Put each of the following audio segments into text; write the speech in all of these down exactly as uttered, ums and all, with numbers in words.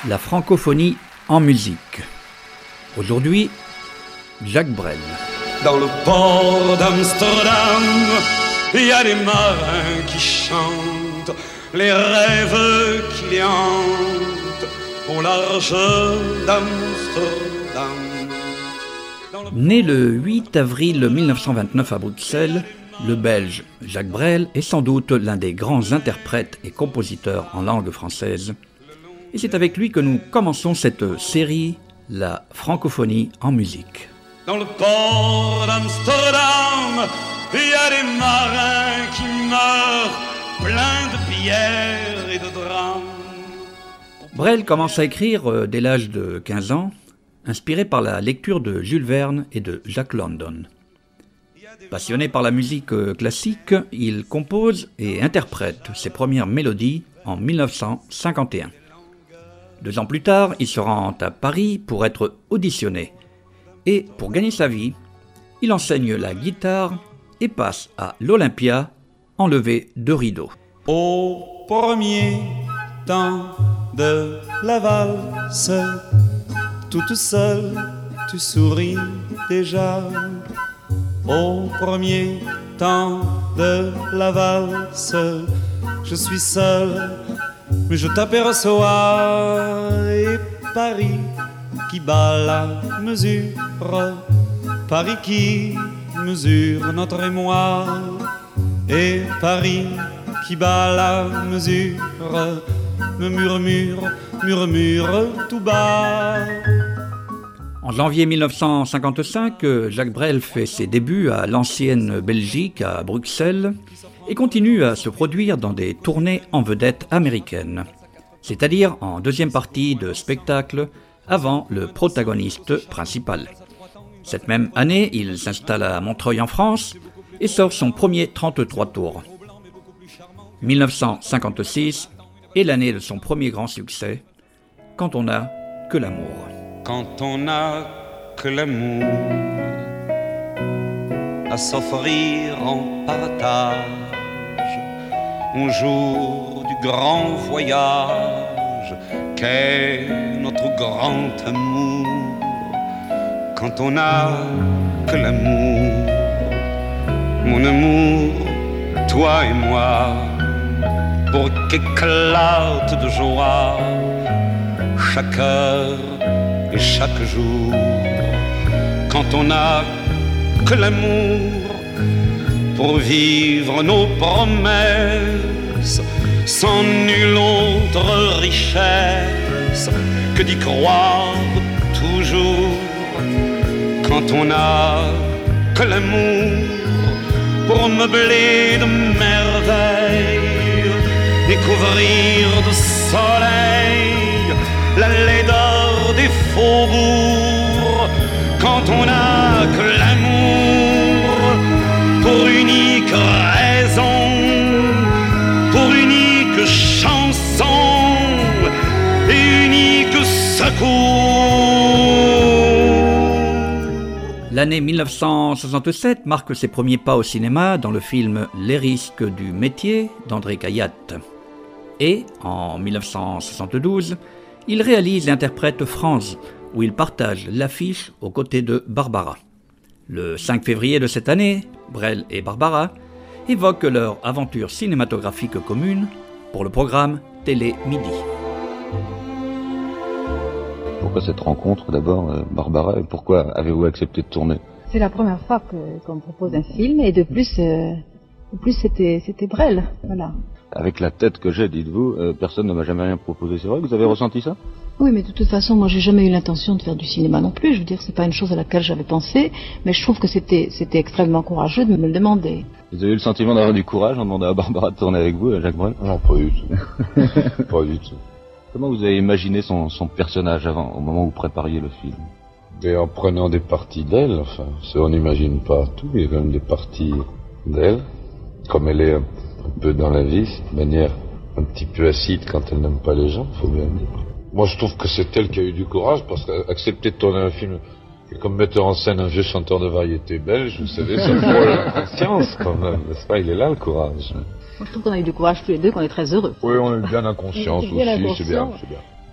La francophonie en musique. Aujourd'hui, Jacques Brel. Dans le port d'Amsterdam, il y a des marins qui chantent les rêves qui les hantent au large d'Amsterdam. Né le huit avril mille neuf cent vingt-neuf à Bruxelles, le Belge Jacques Brel est sans doute l'un des grands interprètes et compositeurs en langue française. Et c'est avec lui que nous commençons cette série, la francophonie en musique. Dans le port d'Amsterdam, il y a des marins qui meurent, pleins de pierres et de drames. Brel commence à écrire dès l'âge de quinze ans, inspiré par la lecture de Jules Verne et de Jack London. Passionné par la musique classique, il compose et interprète ses premières mélodies en mille neuf cent cinquante et un. Deux ans plus tard, il se rend à Paris pour être auditionné. Et pour gagner sa vie, il enseigne la guitare et passe à l'Olympia enlevé de rideau. Au premier temps de la valse, toute seule, tu souris déjà. Au premier temps de la valse, je suis seul, mais je t'aperçois. Et Paris qui bat la mesure, Paris qui mesure notre émoi. Et Paris qui bat la mesure, me murmure, murmure tout bas. En janvier mille neuf cent cinquante-cinq, Jacques Brel fait ses débuts à l'ancienne Belgique, à Bruxelles, et continue à se produire dans des tournées en vedettes américaines, c'est-à-dire en deuxième partie de spectacle, avant le protagoniste principal. Cette même année, il s'installe à Montreuil en France et sort son premier trente-trois tours. mille neuf cent cinquante-six est l'année de son premier grand succès, Quand on n'a que l'amour. Quand on n'a que l'amour à s'offrir en partage, un jour du grand voyage qu'est notre grand amour. Quand on n'a que l'amour, mon amour, toi et moi, pour qu'éclate de joie chaque heure et chaque jour. Quand on n'a que l'amour pour vivre nos promesses, sans nulle autre richesse que d'y croire toujours. Quand on n'a que l'amour pour meubler de merveilles et couvrir de soleil la laideur des faubourgs. Quand on n'a que l'amour pour unique raison, pour unique chanson et unique secours. L'année mille neuf cent soixante-sept marque ses premiers pas au cinéma dans le film Les risques du métier d'André Cayatte. Et, en mille neuf cent soixante-douze, il réalise et interprète France, où il partage l'affiche aux côtés de Barbara. Le cinq février de cette année, Brel et Barbara évoquent leur aventure cinématographique commune pour le programme Télé Midi. Pourquoi cette rencontre d'abord, euh, Barbara, et pourquoi avez-vous accepté de tourner? C'est la première fois que, qu'on me propose un film, et de plus, euh, de plus c'était, c'était Brel, voilà. Avec la tête que j'ai, dites-vous, euh, personne ne m'a jamais rien proposé. C'est vrai que vous avez ressenti ça? Oui, mais de toute façon, moi, j'ai jamais eu l'intention de faire du cinéma non plus. Je veux dire, c'est pas une chose à laquelle j'avais pensé, mais je trouve que c'était, c'était extrêmement courageux de me le demander. Vous avez eu le sentiment d'avoir du courage en demandant à Barbara de tourner avec vous, à Jacques Brel? Non, pas du tout. Pas du tout. Comment vous avez imaginé son, son personnage avant, au moment où vous prépariez le film? Et en prenant des parties d'elle, enfin, ça, on n'imagine pas tout, il y a quand même des parties d'elle, comme elle est un, un peu dans la vie, de manière un petit peu acide quand elle n'aime pas les gens, faut bien le dire. Moi, je trouve que c'est elle qui a eu du courage, parce qu'accepter de tourner un film, et comme metteur en scène un vieux chanteur de variété belge, vous savez, ça frôle la conscience quand même, n'est-ce pas? Il est là le courage. Moi, je trouve qu'on a eu du courage tous les deux, qu'on est très heureux. Oui, on est bien inconscience aussi, bien c'est bien, c'est bien.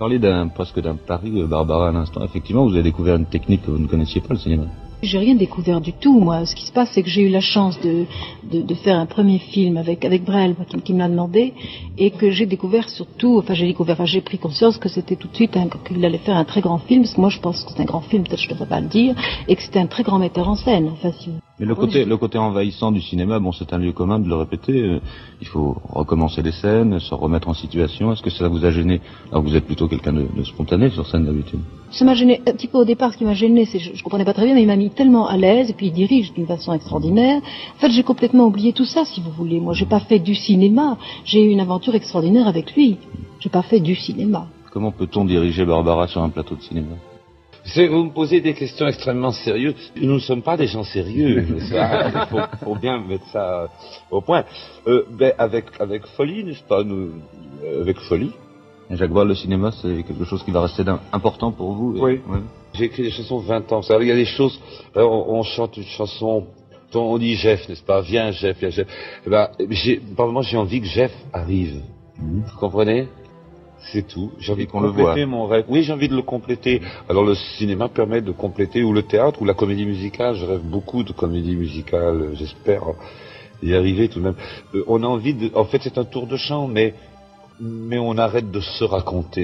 Parler d'un, presque d'un pari, Barbara, à l'instant. Effectivement, vous avez découvert une technique que vous ne connaissiez pas, le cinéma. J'ai rien découvert du tout, moi. Ce qui se passe, c'est que j'ai eu la chance de, de, de faire un premier film avec, avec Brel, qui, qui me l'a demandé, et que j'ai découvert surtout, enfin j'ai découvert, enfin j'ai pris conscience que c'était tout de suite, un, qu'il allait faire un très grand film, parce que moi je pense que c'est un grand film, peut-être je ne devrais pas le dire, et que c'était un très grand metteur en scène. Enfin, si vous... Mais le côté, le côté envahissant du cinéma, bon, c'est un lieu commun de le répéter. Euh, il faut recommencer les scènes, se remettre en situation. Est-ce que ça vous a gêné? Alors vous êtes plutôt quelqu'un de, de spontané sur scène d'habitude. Ça m'a gêné un petit peu au départ. Ce qui m'a gêné, c'est je, je comprenais pas très bien, mais il m'a mis tellement à l'aise et puis il dirige d'une façon extraordinaire. En fait, j'ai complètement oublié tout ça, si vous voulez. Moi, j'ai pas fait du cinéma. J'ai eu une aventure extraordinaire avec lui. J'ai pas fait du cinéma. Comment peut-on diriger Barbara sur un plateau de cinéma? C'est, vous me posez des questions extrêmement sérieuses. Nous ne sommes pas des gens sérieux. Il faut, faut bien mettre ça au point. Euh, ben, avec, avec folie, n'est-ce pas, nous, euh, avec folie. Jacques Brel, le cinéma, c'est quelque chose qui va rester important pour vous. Et, oui. Ouais. J'ai écrit des chansons vingt ans. Il y a des choses. On, on chante une chanson. On dit Jeff, n'est-ce pas? Viens Jeff, viens Jeff. Eh ben, j'ai, par moment, j'ai envie que Jeff arrive. Mmh. Vous comprenez? C'est tout. J'ai envie de compléter mon rêve. Oui, j'ai envie de le compléter. Alors le cinéma permet de compléter, ou le théâtre, ou la comédie musicale. Je rêve beaucoup de comédie musicale. J'espère y arriver tout de même. Euh, on a envie de. En fait, c'est un tour de chant, mais mais on arrête de se raconter.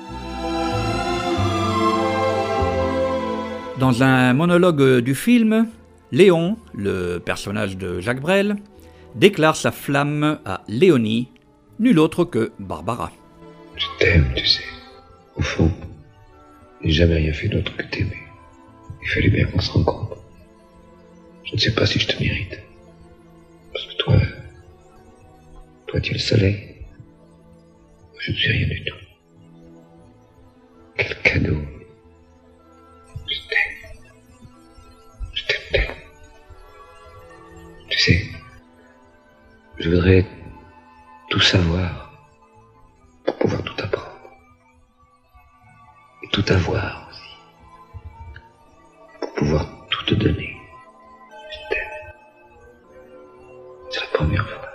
Dans un monologue du film, Léon, le personnage de Jacques Brel, déclare sa flamme à Léonie, nulle autre que Barbara. Je t'aime, tu sais. Au fond, j'ai jamais rien fait d'autre que t'aimer. Il fallait bien qu'on se rencontre. Je ne sais pas si je te mérite. Parce que toi, toi tu es le soleil. Moi, je ne suis rien du tout. Quel cadeau. Je t'aime. Je t'aime tellement. Tu sais, je voudrais tout savoir. Pour pouvoir tout apprendre. Et tout avoir aussi. Pour pouvoir tout te donner. Je t'aime. C'est la première fois.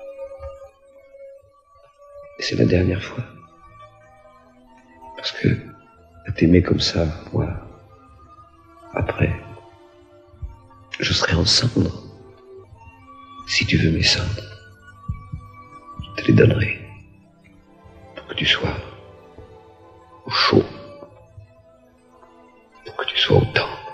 Et c'est la dernière fois. Parce que, à t'aimer comme ça, moi, après, je serai en cendres. Si tu veux mes cendres, je te les donnerai. Pour que tu sois au chaud, pour que tu sois au tendre.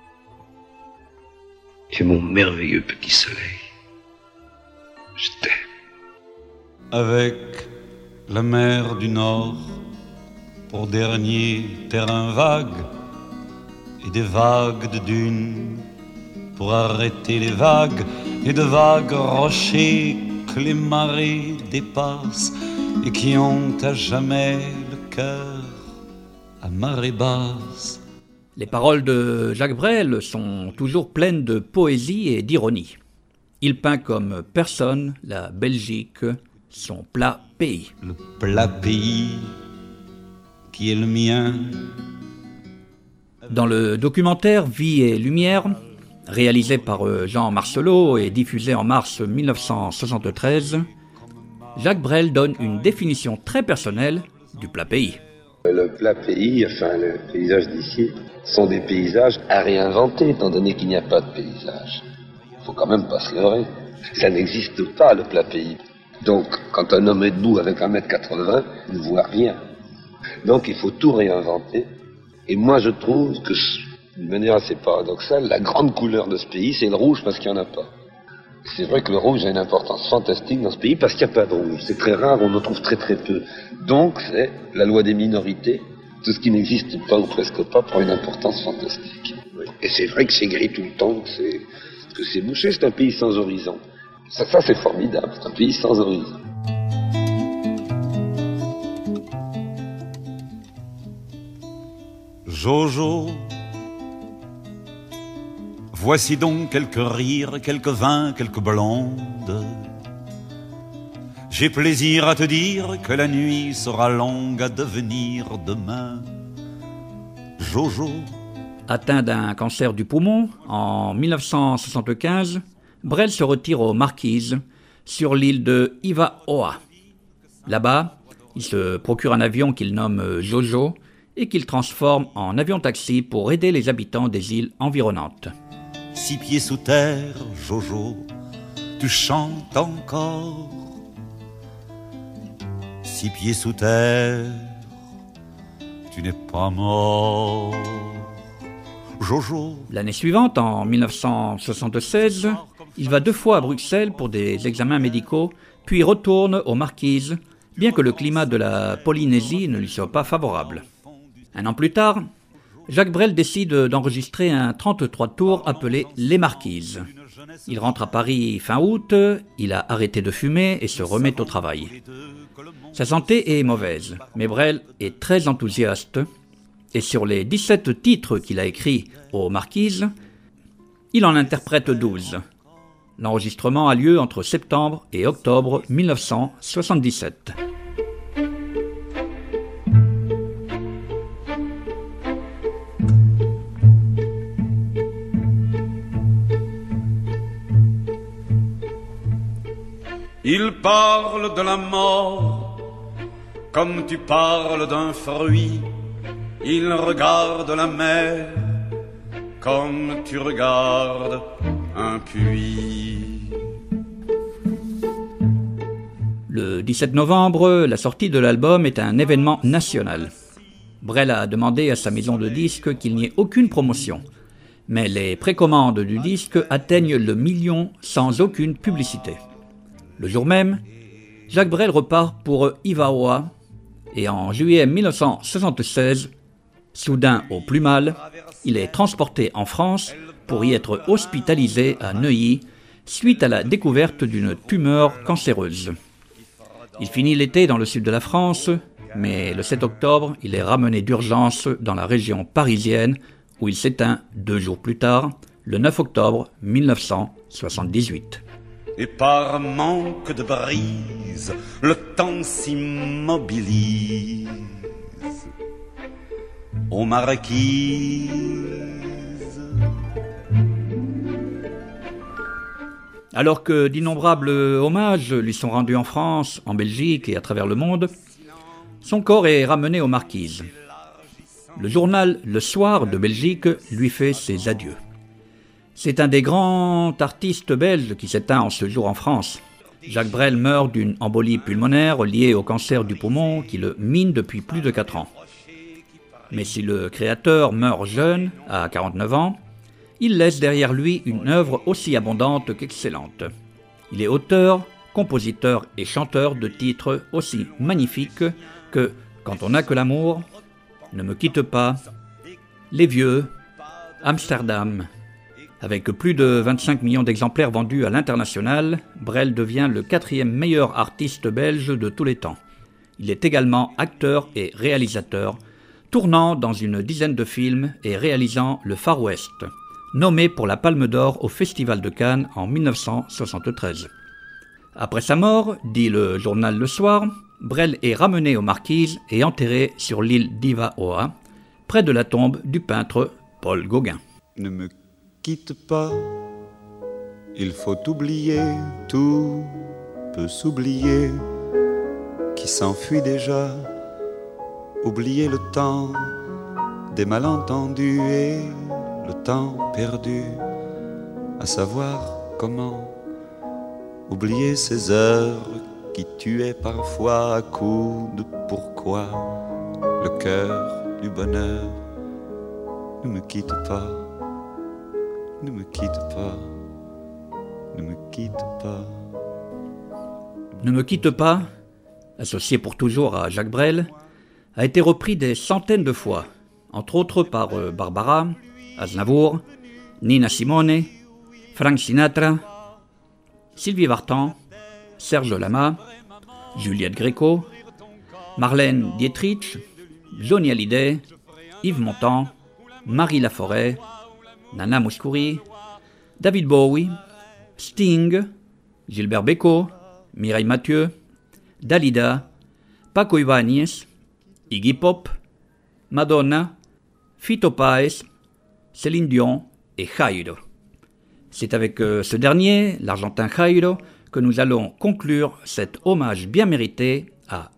Tu es mon merveilleux petit soleil. Je t'aime. Avec la mer du Nord pour dernier terrain vague et des vagues de dunes pour arrêter les vagues et de vagues rochers que les marées dépassent et qui ont à jamais le cœur à marée basse. Les paroles de Jacques Brel sont toujours pleines de poésie et d'ironie. Il peint comme personne la Belgique, son plat pays. Le plat pays qui est le mien. Dans le documentaire Vie et Lumière, réalisé par Jean Marcelot et diffusé en mars mille neuf cent soixante-treize, Jacques Brel donne une définition très personnelle du plat pays. Le plat pays, enfin le paysage d'ici, sont des paysages à réinventer, étant donné qu'il n'y a pas de paysage. Il faut quand même pas se leurrer. Ça n'existe pas, le plat pays. Donc, quand un homme est debout avec un mètre quatre-vingts, il ne voit rien. Donc, il faut tout réinventer. Et moi, je trouve que, d'une manière assez paradoxale, la grande couleur de ce pays, c'est le rouge parce qu'il n'y en a pas. C'est vrai que le rouge a une importance fantastique dans ce pays parce qu'il n'y a pas de rouge. C'est très rare, on en trouve très très peu. Donc, c'est la loi des minorités. Tout ce qui n'existe pas ou presque pas prend une importance fantastique. Oui. Et c'est vrai que c'est gris tout le temps, que c'est, que c'est bouché, c'est un pays sans horizon. Ça, ça c'est formidable, c'est un pays sans horizon. Jojo, voici donc quelques rires, quelques vins, quelques blondes. J'ai plaisir à te dire que la nuit sera longue à devenir demain. Jojo. Atteint d'un cancer du poumon, en mille neuf cent soixante-quinze, Brel se retire aux Marquises, sur l'île de Ivaoa. Là-bas, Il se procure un avion qu'il nomme Jojo et qu'il transforme en avion-taxi pour aider les habitants des îles environnantes. Six pieds sous terre, Jojo, tu chantes encore. Six pieds sous terre, tu n'es pas mort. Jojo. L'année suivante, en mille neuf cent soixante-seize, il va deux fois à Bruxelles pour des examens médicaux, puis retourne aux Marquises, bien que le climat de la Polynésie ne lui soit pas favorable. Un an plus tard, Jacques Brel décide d'enregistrer un trente-trois tours appelé Les Marquises. Il rentre à Paris fin août, il a arrêté de fumer et se remet au travail. Sa santé est mauvaise, mais Brel est très enthousiaste. Et sur les dix-sept titres qu'il a écrits aux Marquises, il en interprète douze. L'enregistrement a lieu entre septembre et octobre mille neuf cent soixante-dix-sept. Il parle de la mort comme tu parles d'un fruit. Il regarde la mer comme tu regardes un puits. Le dix-sept novembre, la sortie de l'album est un événement national. Brel a demandé à sa maison de disques qu'il n'y ait aucune promotion. Mais les précommandes du disque atteignent le million sans aucune publicité. Le jour même, Jacques Brel repart pour Ivaoa et en juillet mille neuf cent soixante-seize, soudain au plus mal, il est transporté en France pour y être hospitalisé à Neuilly suite à la découverte d'une tumeur cancéreuse. Il finit l'été dans le sud de la France, mais le sept octobre, il est ramené d'urgence dans la région parisienne où il s'éteint deux jours plus tard, le neuf octobre mille neuf cent soixante-dix-huit. Et par manque de brise, le temps s'immobilise aux Marquises. Alors que d'innombrables hommages lui sont rendus en France, en Belgique et à travers le monde, son corps est ramené aux Marquises. Le journal Le Soir de Belgique lui fait ses adieux. C'est un des grands artistes belges qui s'éteint en ce jour en France. Jacques Brel meurt d'une embolie pulmonaire liée au cancer du poumon qui le mine depuis plus de quatre ans. Mais si le créateur meurt jeune, à quarante-neuf ans, il laisse derrière lui une œuvre aussi abondante qu'excellente. Il est auteur, compositeur et chanteur de titres aussi magnifiques que « Quand on n'a que l'amour »,« Ne me quitte pas »,« Les vieux »,« Amsterdam ». Avec plus de vingt-cinq millions d'exemplaires vendus à l'international, Brel devient le quatrième meilleur artiste belge de tous les temps. Il est également acteur et réalisateur, tournant dans une dizaine de films et réalisant Le Far West, nommé pour la Palme d'Or au Festival de Cannes en mille neuf cent soixante-treize. Après sa mort, dit le journal Le Soir, Brel est ramené aux Marquises et enterré sur l'île d'Ivaoa, près de la tombe du peintre Paul Gauguin. Ne me quitte pas, il faut oublier, tout peut s'oublier, qui s'enfuit déjà, oublier le temps des malentendus et le temps perdu, à savoir comment oublier ces heures qui tuaient parfois à coups de pourquoi, le cœur du bonheur. Ne me quitte pas, ne me quitte pas, ne me quitte pas. Ne me quitte pas, associé pour toujours à Jacques Brel, a été repris des centaines de fois, entre autres par Barbara, Aznavour, Nina Simone, Frank Sinatra, Sylvie Vartan, Serge Lama, Juliette Gréco, Marlène Dietrich, Johnny Hallyday, Yves Montand, Marie Laforêt, Nana Mouskouri, David Bowie, Sting, Gilbert Bécaud, Mireille Mathieu, Dalida, Paco Ibáñez, Iggy Pop, Madonna, Fito Páez, Céline Dion et Jairo. C'est avec euh, ce dernier, l'Argentin Jairo, que nous allons conclure cet hommage bien mérité à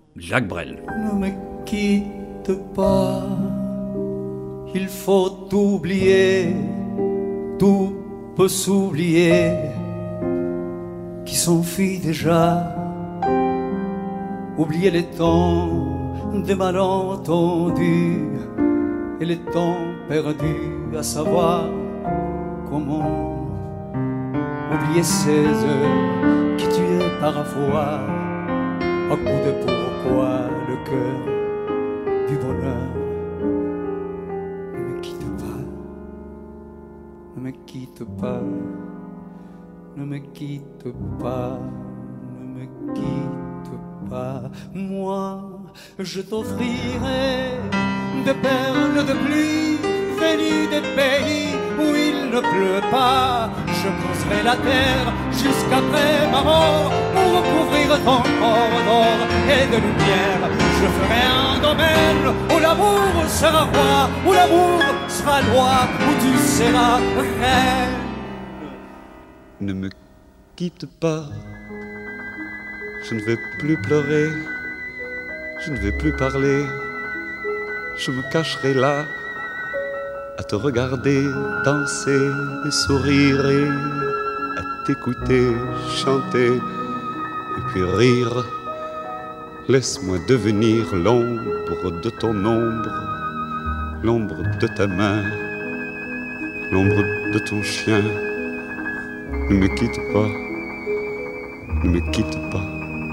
Jacques Brel. Ne me quitte pas, il faut oublier, tout peut s'oublier, qui s'enfuit déjà. Oublier les temps des malentendus et les temps perdus à savoir comment. Oublier ces heures qui tuaient parfois à coup de pourquoi le cœur du bonheur. Ne me quitte pas, ne me quitte pas, ne me quitte pas, ne me quitte pas. Moi, je t'offrirai des perles de pluie venues des pays où il ne pleut pas. Je creuserai la terre jusqu'après ma mort pour recouvrir ton corps d'or et de lumière. Je ferai un domaine où l'amour sera roi, où l'amour sera loi, où tu seras reine. Ne me quitte pas, je ne vais plus pleurer, je ne vais plus parler, je me cacherai là à te regarder danser et sourire et à t'écouter chanter et puis rire. Laisse-moi devenir l'ombre de ton ombre, l'ombre de ta main, l'ombre de ton chien. Ne me quitte pas, ne me quitte pas,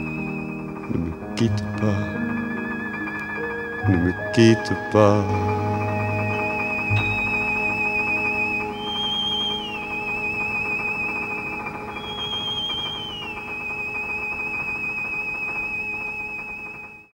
ne me quitte pas, ne me quitte pas.